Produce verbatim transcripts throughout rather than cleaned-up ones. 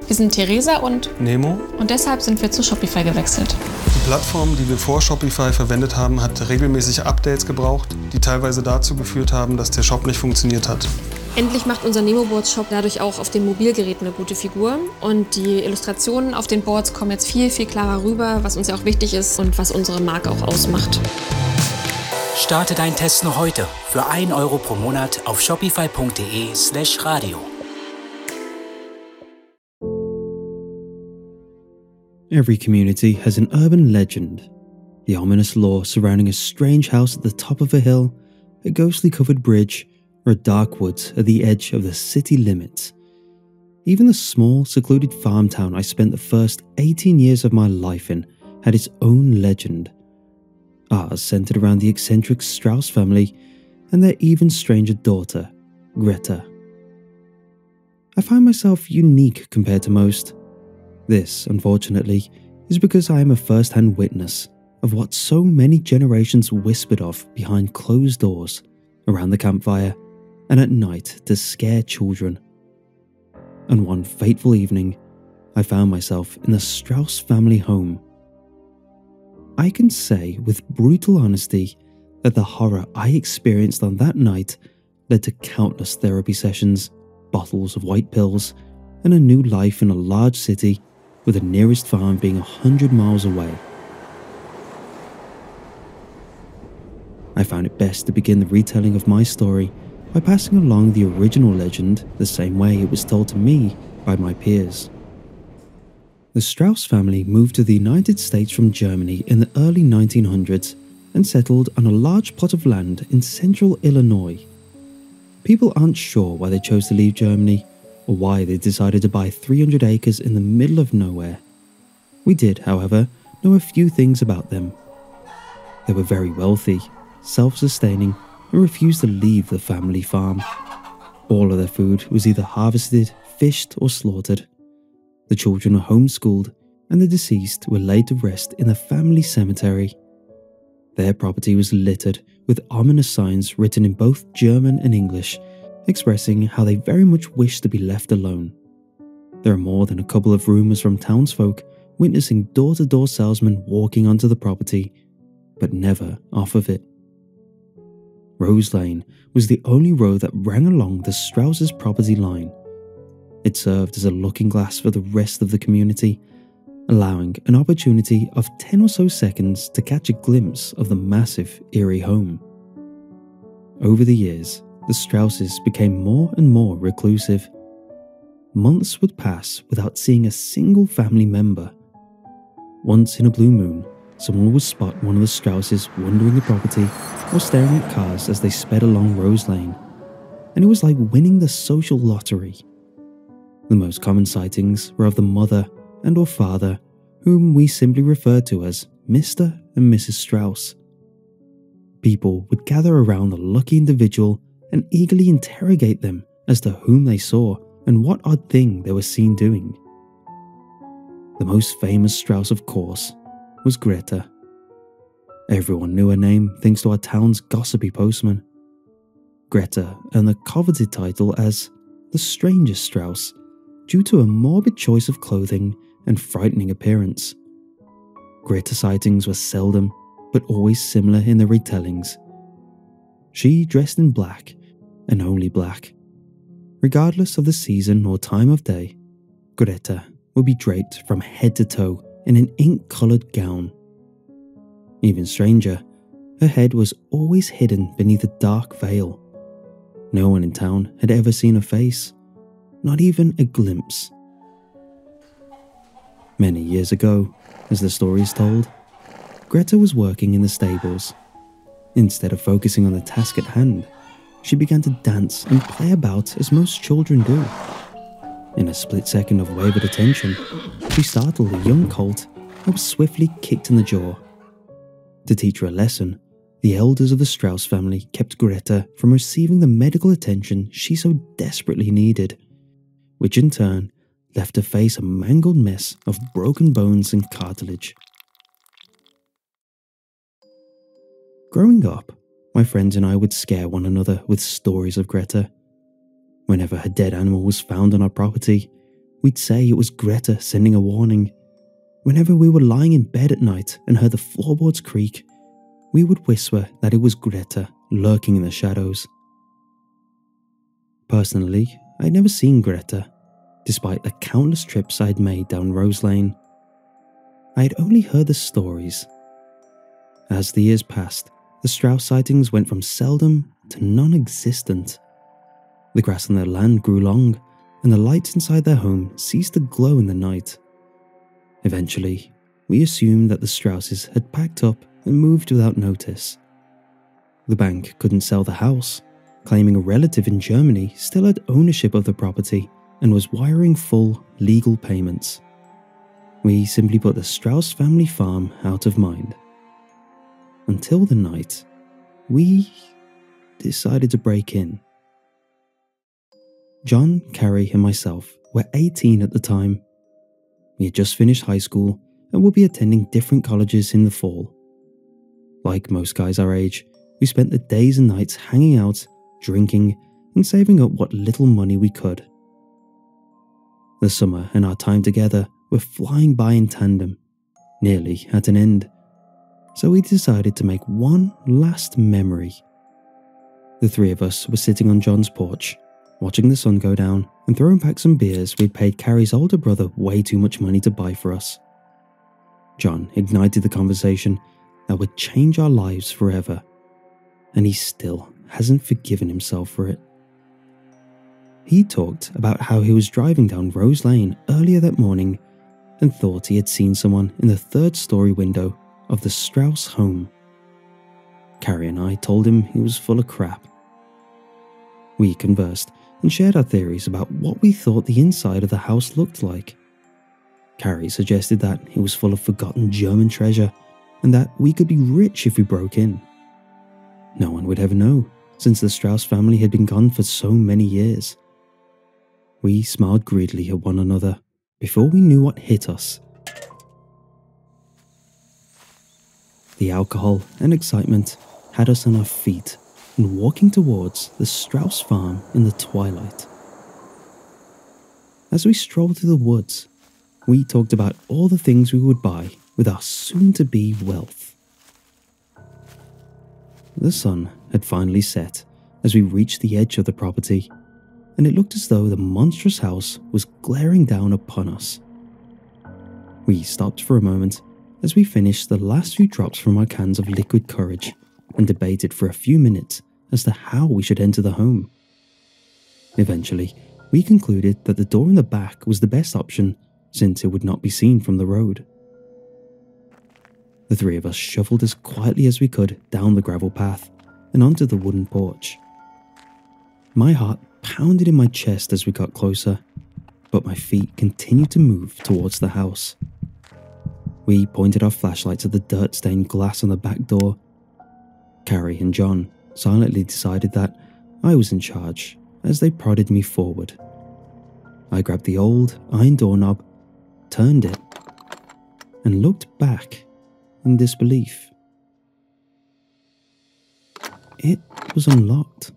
Wir sind Theresa und Nemo. Und deshalb sind wir zu Shopify gewechselt. Die Plattform, die wir vor Shopify verwendet haben, hat regelmäßig Updates gebraucht, die teilweise dazu geführt haben, dass der Shop nicht funktioniert hat. Endlich macht unser Nemo-Boards-Shop dadurch auch auf den Mobilgeräten eine gute Figur. Und die Illustrationen auf den Boards kommen jetzt viel, viel klarer rüber, was uns ja auch wichtig ist und was unsere Marke auch ausmacht. Starte deinen Test noch heute für ein Euro pro Monat auf shopify.de slash radio. Every community has an urban legend. The ominous lore surrounding a strange house at the top of a hill, a ghostly covered bridge, or a dark woods at the edge of the city limits. Even the small, secluded farm town I spent the first eighteen years of my life in had its own legend. Ours centered around the eccentric Strauss family and their even stranger daughter, Greta. I find myself unique compared to most. This, unfortunately, is because I am a first-hand witness of what so many generations whispered of behind closed doors, around the campfire, and at night to scare children. And one fateful evening, I found myself in the Strauss family home. I can say with brutal honesty that the horror I experienced on that night led to countless therapy sessions, bottles of white pills, and a new life in a large city with the nearest farm being a hundred miles away. I found it best to begin the retelling of my story by passing along the original legend the same way it was told to me by my peers. The Strauss family moved to the United States from Germany in the early nineteen hundreds and settled on a large plot of land in central Illinois. People aren't sure why they chose to leave Germany or why they decided to buy three hundred acres in the middle of nowhere. We did, however, know a few things about them. They were very wealthy, self-sustaining, and refused to leave the family farm. All of their food was either harvested, fished, or slaughtered. The children were homeschooled, and the deceased were laid to rest in the family cemetery. Their property was littered with ominous signs written in both German and English, expressing how they very much wished to be left alone. There are more than a couple of rumours from townsfolk witnessing door-to-door salesmen walking onto the property, but never off of it. Rose Lane was the only road that ran along the Strauss' property line. It served as a looking glass for the rest of the community, allowing an opportunity of ten or so seconds to catch a glimpse of the massive, eerie home. Over the years, the Strausses became more and more reclusive. Months would pass without seeing a single family member. Once in a blue moon, someone would spot one of the Strausses wandering the property or staring at cars as they sped along Rose Lane, and it was like winning the social lottery. The most common sightings were of the mother and or father, whom we simply referred to as Mister and Missus Strauss. People would gather around the lucky individual and eagerly interrogate them as to whom they saw and what odd thing they were seen doing. The most famous Strauss, of course, was Greta. Everyone knew her name thanks to our town's gossipy postman. Greta earned the coveted title as the strangest Strauss due to a morbid choice of clothing and frightening appearance. Greta sightings were seldom, but always similar in their retellings. She dressed in black, and only black. Regardless of the season or time of day, Greta would be draped from head to toe in an ink-coloured gown. Even stranger, her head was always hidden beneath a dark veil. No one in town had ever seen her face, not even a glimpse. Many years ago, as the story is told, Greta was working in the stables. Instead of focusing on the task at hand, she began to dance and play about as most children do. In a split second of wavered attention, she startled a young colt and was swiftly kicked in the jaw. To teach her a lesson, the elders of the Strauss family kept Greta from receiving the medical attention she so desperately needed, which in turn left her face a mangled mess of broken bones and cartilage. Growing up, my friends and I would scare one another with stories of Greta. Whenever a dead animal was found on our property, we'd say it was Greta sending a warning. Whenever we were lying in bed at night and heard the floorboards creak, we would whisper that it was Greta lurking in the shadows. Personally, I'd never seen Greta, despite the countless trips I'd made down Rose Lane. I had only heard the stories. As the years passed, the Strauss sightings went from seldom to non-existent. The grass on their land grew long, and the lights inside their home ceased to glow in the night. Eventually, we assumed that the Strausses had packed up and moved without notice. The bank couldn't sell the house, claiming a relative in Germany still had ownership of the property and was wiring full legal payments. We simply put the Strauss family farm out of mind. Until the night, we decided to break in. John, Carrie, and myself were eighteen at the time. We had just finished high school and would be attending different colleges in the fall. Like most guys our age, we spent the days and nights hanging out, drinking, and saving up what little money we could. The summer and our time together were flying by in tandem, nearly at an end. So we decided to make one last memory. The three of us were sitting on John's porch, watching the sun go down and throwing back some beers we'd paid Carrie's older brother way too much money to buy for us. John ignited the conversation that would change our lives forever, and he still hasn't forgiven himself for it. He talked about how he was driving down Rose Lane earlier that morning and thought he had seen someone in the third story window of the Strauss home. Carrie and I told him he was full of crap. We conversed and shared our theories about what we thought the inside of the house looked like. Carrie suggested that it was full of forgotten German treasure and that we could be rich if we broke in. No one would ever know, since the Strauss family had been gone for so many years. We smiled greedily at one another before we knew what hit us. The alcohol and excitement had us on our feet and walking towards the Strauss farm in the twilight. As we strolled through the woods, we talked about all the things we would buy with our soon-to-be wealth. The sun had finally set as we reached the edge of the property, and it looked as though the monstrous house was glaring down upon us. We stopped for a moment as we finished the last few drops from our cans of liquid courage and debated for a few minutes as to how we should enter the home. Eventually, we concluded that the door in the back was the best option since it would not be seen from the road. The three of us shuffled as quietly as we could down the gravel path and onto the wooden porch. My heart pounded in my chest as we got closer, but my feet continued to move towards the house. We pointed our flashlights at the dirt-stained glass on the back door. Carrie and John silently decided that I was in charge as they prodded me forward. I grabbed the old iron doorknob, turned it, and looked back in disbelief. It was unlocked.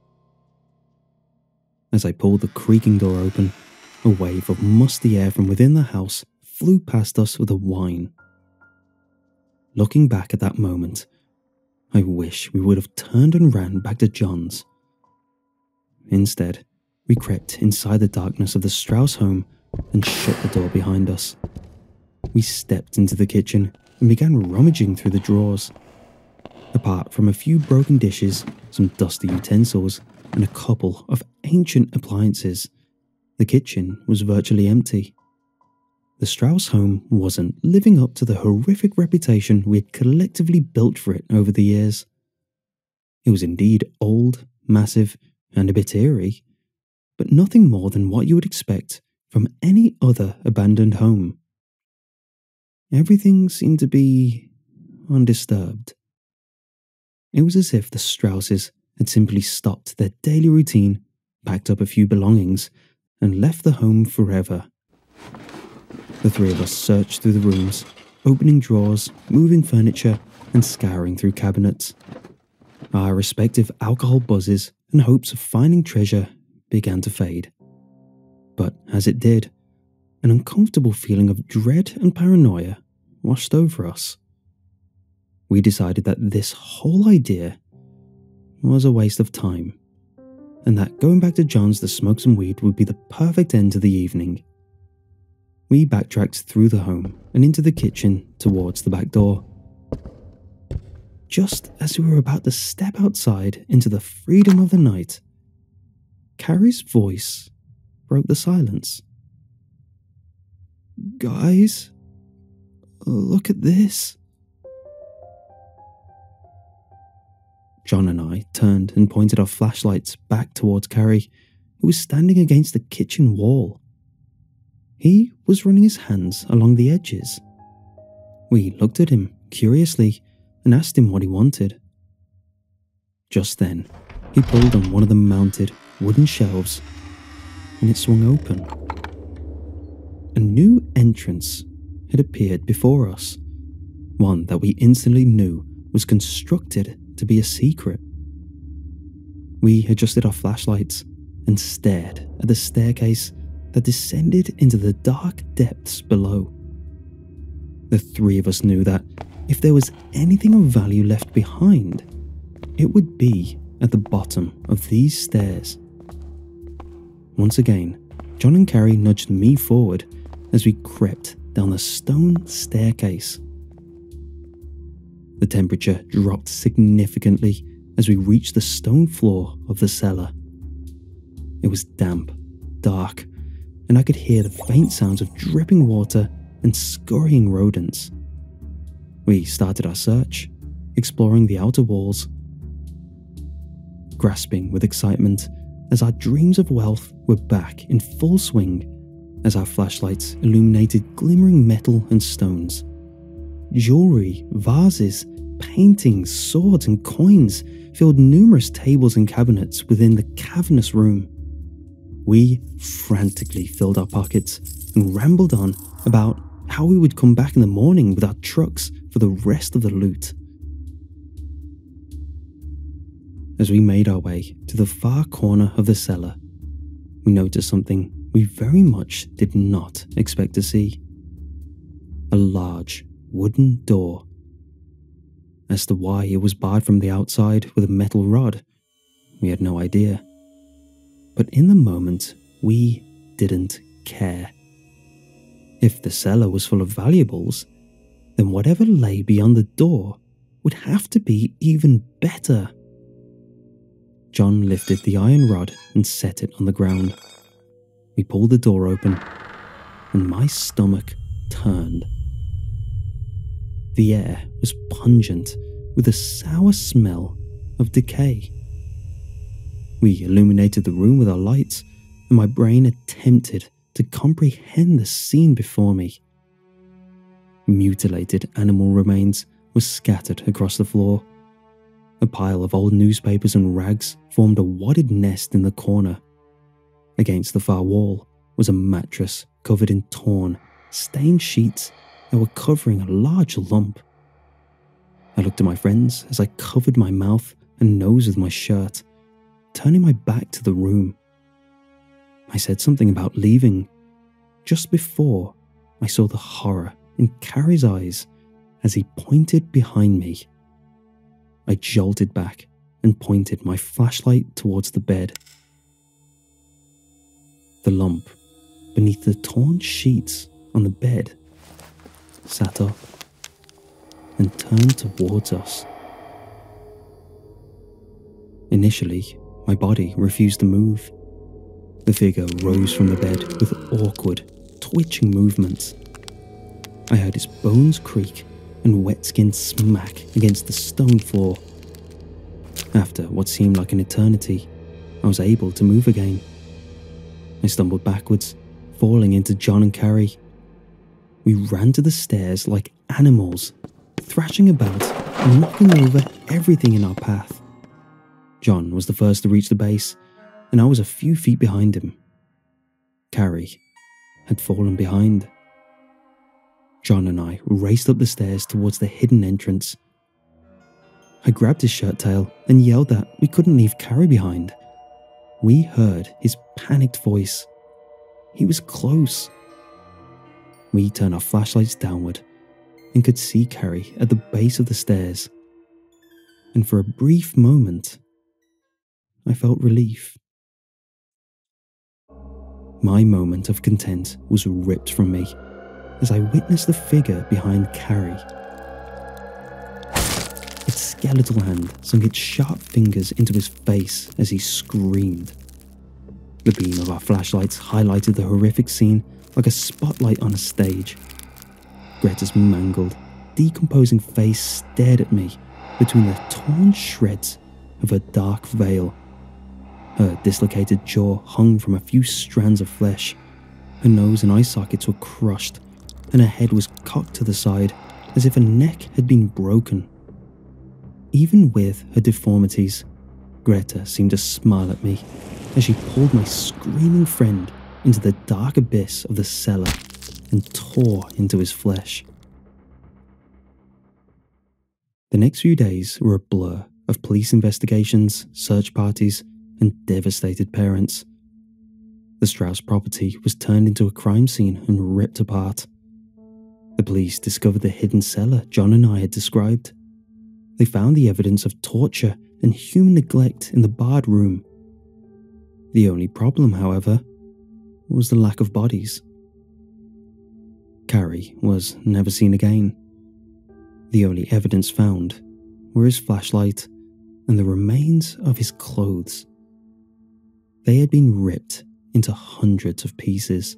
As I pulled the creaking door open, a wave of musty air from within the house flew past us with a whine. Looking back at that moment, I wish we would have turned and ran back to John's. Instead, we crept inside the darkness of the Strauss home and shut the door behind us. We stepped into the kitchen and began rummaging through the drawers. Apart from a few broken dishes, some dusty utensils, and a couple of ancient appliances, the kitchen was virtually empty. The Strauss home wasn't living up to the horrific reputation we had collectively built for it over the years. It was indeed old, massive, and a bit eerie, but nothing more than what you would expect from any other abandoned home. Everything seemed to be undisturbed. It was as if the Strausses had simply stopped their daily routine, packed up a few belongings, and left the home forever. The three of us searched through the rooms, opening drawers, moving furniture, and scouring through cabinets. Our respective alcohol buzzes and hopes of finding treasure began to fade. But as it did, an uncomfortable feeling of dread and paranoia washed over us. We decided that this whole idea was a waste of time, and that going back to John's to smoke some weed would be the perfect end to the evening. We backtracked through the home and into the kitchen towards the back door. Just as we were about to step outside into the freedom of the night, Carrie's voice broke the silence. "Guys, look at this." John and I turned and pointed our flashlights back towards Carrie, who was standing against the kitchen wall. He was running his hands along the edges. We looked at him curiously and asked him what he wanted. Just then, he pulled on one of the mounted wooden shelves and it swung open. A new entrance had appeared before us, one that we instantly knew was constructed to be a secret. We adjusted our flashlights and stared at the staircase that descended into the dark depths below. The three of us knew that if there was anything of value left behind, it would be at the bottom of these stairs. Once again, John and Carrie nudged me forward as we crept down the stone staircase. The temperature dropped significantly as we reached the stone floor of the cellar. It was damp, dark, and I could hear the faint sounds of dripping water and scurrying rodents. We started our search, exploring the outer walls, grasping with excitement as our dreams of wealth were back in full swing as our flashlights illuminated glimmering metal and stones. Jewelry, vases, paintings, swords, and coins filled numerous tables and cabinets within the cavernous room. We frantically filled our pockets and rambled on about how we would come back in the morning with our trucks for the rest of the loot. As we made our way to the far corner of the cellar, we noticed something we very much did not expect to see. A large wooden door. As to why it was barred from the outside with a metal rod, we had no idea. But in the moment, we didn't care. If the cellar was full of valuables, then whatever lay beyond the door would have to be even better. John lifted the iron rod and set it on the ground. We pulled the door open, and my stomach turned. The air was pungent with a sour smell of decay. We illuminated the room with our lights, and my brain attempted to comprehend the scene before me. Mutilated animal remains were scattered across the floor. A pile of old newspapers and rags formed a wadded nest in the corner. Against the far wall was a mattress covered in torn, stained sheets that were covering a large lump. I looked at my friends as I covered my mouth and nose with my shirt, turning my back to the room. I said something about leaving, just before I saw the horror in Carrie's eyes as he pointed behind me. I jolted back and pointed my flashlight towards the bed. The lump beneath the torn sheets on the bed sat up and turned towards us. Initially, my body refused to move. The figure rose from the bed with awkward, twitching movements. I heard its bones creak and wet skin smack against the stone floor. After what seemed like an eternity, I was able to move again. I stumbled backwards, falling into John and Carrie. We ran to the stairs like animals, thrashing about and knocking over everything in our path. John was the first to reach the base, and I was a few feet behind him. Carrie had fallen behind. John and I raced up the stairs towards the hidden entrance. I grabbed his shirt tail and yelled that we couldn't leave Carrie behind. We heard his panicked voice. He was close. we turned our flashlights downward and could see Carrie at the base of the stairs. And for a brief moment, I felt relief. My moment of content was ripped from me as I witnessed the figure behind Carrie. Its skeletal hand sunk its sharp fingers into his face as he screamed. The beam of our flashlights highlighted the horrific scene like a spotlight on a stage. Greta's mangled, decomposing face stared at me between the torn shreds of her dark veil. Her dislocated jaw hung from a few strands of flesh. Her nose and eye sockets were crushed, and her head was cocked to the side as if her neck had been broken. Even with her deformities, Greta seemed to smile at me as she pulled my screaming friend into the dark abyss of the cellar and tore into his flesh. The next few days were a blur of police investigations, search parties, and devastated parents. The Strauss property was turned into a crime scene and ripped apart. The police discovered the hidden cellar John and I had described. They found the evidence of torture and human neglect in the barred room. The only problem, however, was the lack of bodies. Carrie was never seen again. The only evidence found were his flashlight and the remains of his clothes. They had been ripped into hundreds of pieces.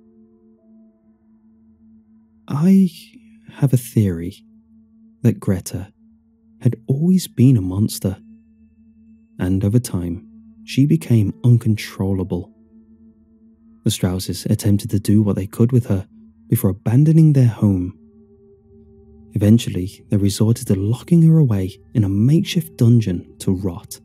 I have a theory that Greta had always been a monster, and over time, she became uncontrollable. The Strausses attempted to do what they could with her before abandoning their home. Eventually, they resorted to locking her away in a makeshift dungeon to rot.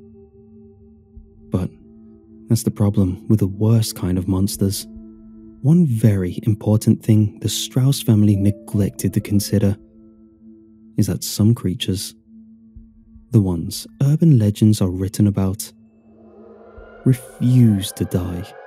But that's the problem with the worst kind of monsters. One very important thing the Strauss family neglected to consider is that some creatures, the ones urban legends are written about, refuse to die.